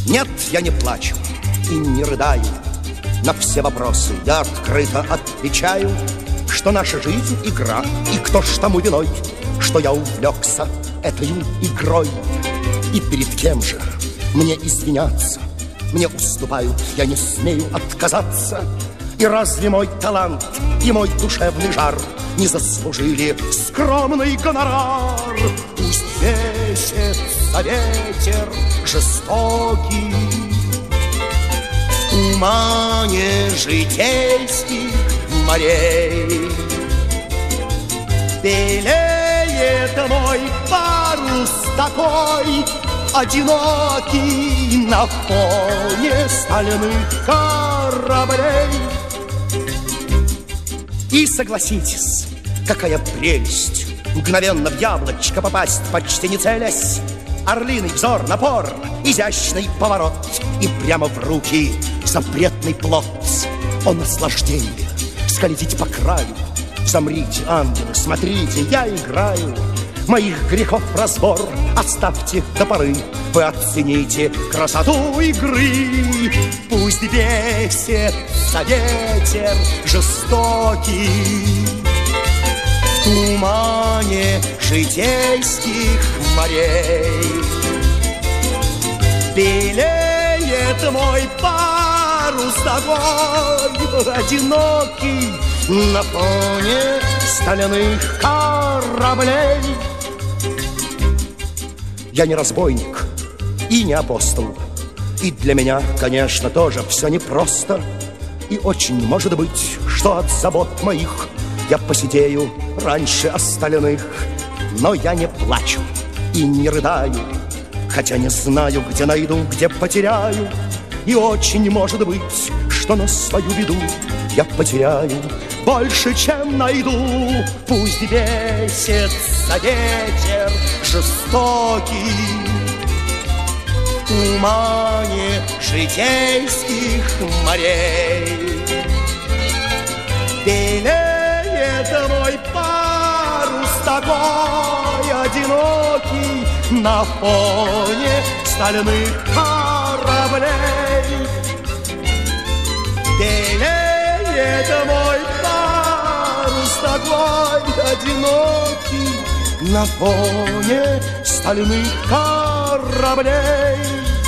Нет, я не плачу и не рыдаю. На все вопросы я открыто отвечаю, что наша жизнь — игра, и кто ж тому виной, что я увлекся этой игрой. И перед кем же мне извиняться? Мне уступают, я не смею отказаться. И разве мой талант и мой душевный жар не заслужили скромный гонорар? Пусть бесится ветер жестокий в тумане житейских морей. Белеет мой парус такой одинокий на фоне стальных кораблей. И согласитесь, какая прелесть мгновенно в яблочко попасть, почти не целясь. Орлиный взор, напор, изящный поворот, и прямо в руки запретный плод. О наслаждение, скользите по краю. Замрите, ангелы, смотрите, я играю. Моих грехов разбор оставьте до поры. Вы оцените красоту игры. Пусть бесится ветер жестокий в тумане житейских морей. Белеет мой парус такой одинокий на фоне стальных кораблей. Я не разбойник и не апостол, и для меня, конечно, тоже все непросто. И очень может быть, что от забот моих я посидею раньше остальных. Но я не плачу и не рыдаю, хотя не знаю, где найду, где потеряю. И очень может быть, что на свою беду я потеряю больше, чем найду. Пусть бесится ветер жестокий в тумане житейских морей. Белеет мой парус такой одинокий на фоне стальных кораблей. Белеет мой парус такой одинокий на фоне стальных кораблей.